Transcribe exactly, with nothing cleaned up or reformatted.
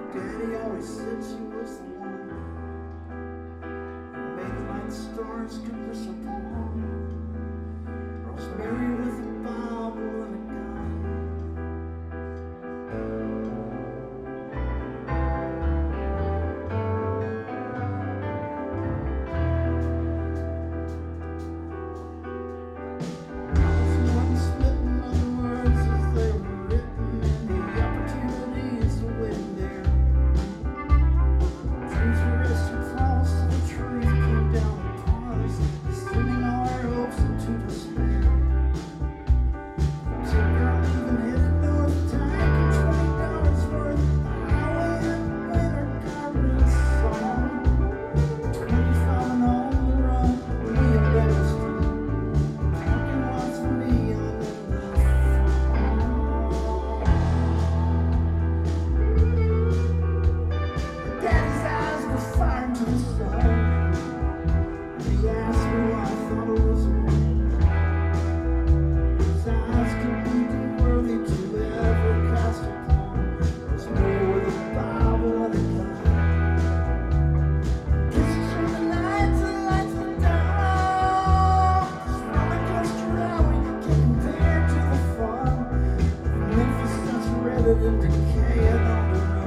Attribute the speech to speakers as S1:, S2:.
S1: Daddy always said she was the one who made the night stars could wish upon. Rosemary with a Bible and a gun. I was one spitting on the words as they were written, and the opportunities were waiting there. Dreams were resting false, and the truth came down upon us, sending all our hopes into despair. So girl, even headed north, taking twenty dollars worth, the highway and winter carbon song. Twenty-five and on the run, we had better street. Parking lots for me on the left. Daddy's eyes were fired to the sun. He asked me why I thought it was wrong. His eyes could be too worthy to ever cast a pawn. There's more with a Bible and a gun. Kisses from the night to the lights of dawn. This roller coaster ride we can't compare to the fun. Memphis saturated and decaying on the